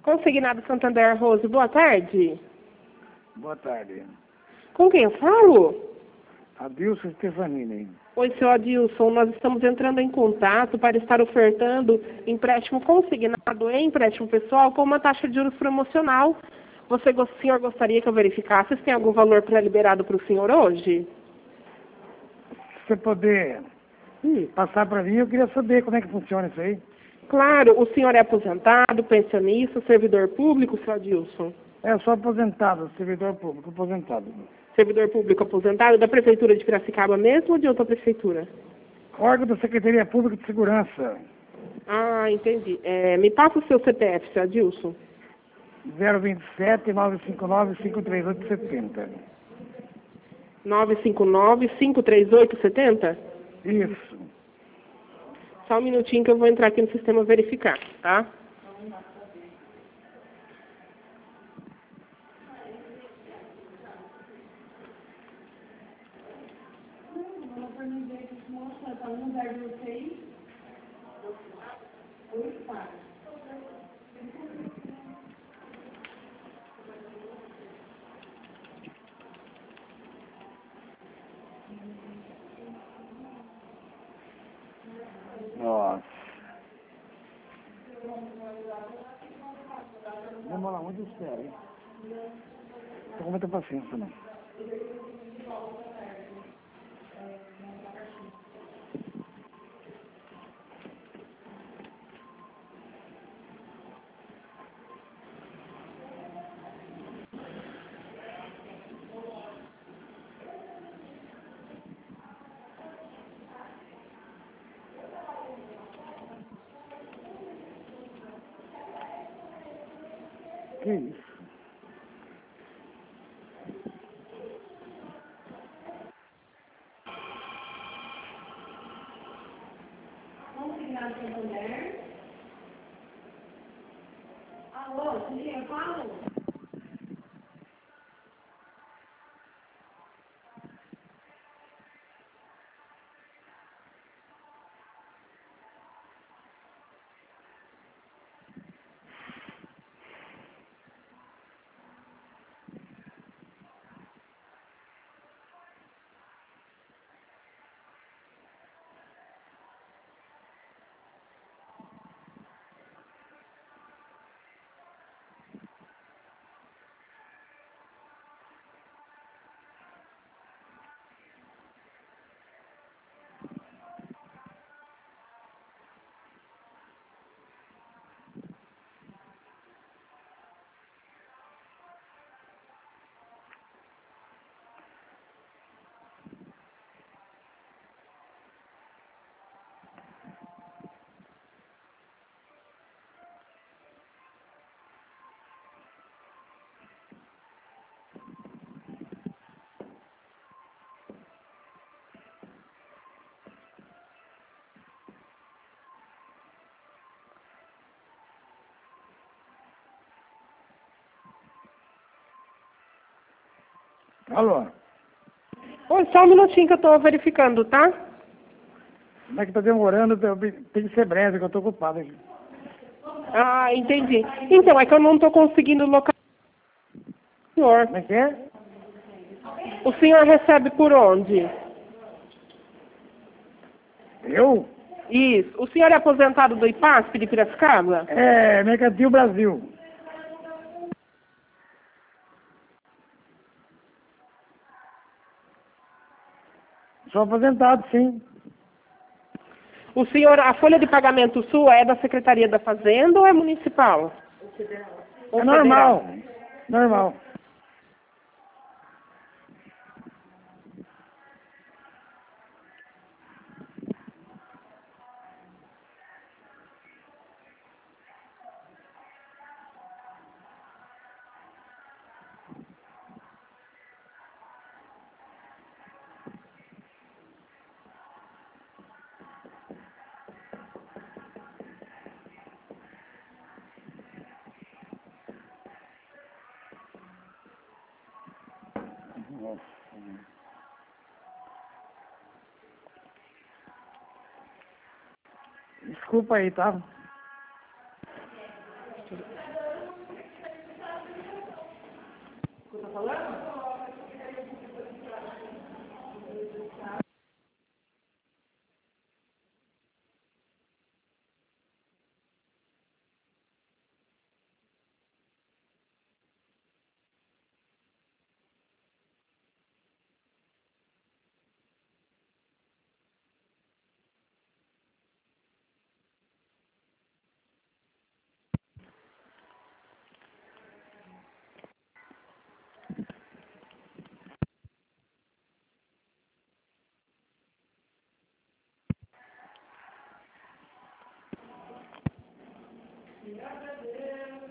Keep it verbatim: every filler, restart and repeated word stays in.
Consignado Santander Rose, boa tarde. Boa tarde. Com quem eu falo? Adilson Stefanini. Oi, seu Adilson, nós estamos entrando em contato para estar ofertando empréstimo consignado e empréstimo pessoal com uma taxa de juros promocional. Você, o senhor gostaria que eu verificasse se tem algum valor pré-liberado para o senhor hoje? Se você puder Hum. passar para mim, eu queria saber como é que funciona isso aí. Claro, o senhor é aposentado, pensionista, servidor público, seu Adilson? É, eu sou aposentado, servidor público, aposentado. Servidor público aposentado da Prefeitura de Piracicaba mesmo ou de outra prefeitura? Órgão da Secretaria Pública de Segurança. Ah, entendi. É, me passa o seu C P F, seu Adilson. zero vinte e sete, nove cinco nove, cinco três oito sete zero. nove cinco nove, cinco três oito sete zero? Isso. Só um minutinho que eu vou entrar aqui no sistema verificar, tá? Nossa. Vamos lá, muito sério, hein? Não tô com muita paciência, não. Que isso? Consignado Santander. Alô, sim, eu falo? Alô? Oi, só um minutinho que eu estou verificando, tá? Como é que tá demorando? Eu- Tem que ser breve, que eu tô ocupado aqui. Ah, entendi. Então, é que eu não estou conseguindo localizar o senhor. Como é que é? O senhor recebe por onde? Eu? Isso. O senhor é aposentado do IPASP de Piracicaba? É, Mercantil Brasil. Sou aposentado, sim. O senhor, a folha de pagamento sua é da Secretaria da Fazenda ou é municipal? Ou É normal. federal? Normal. Nossa. Desculpa aí, tá? Obrigado a Deus.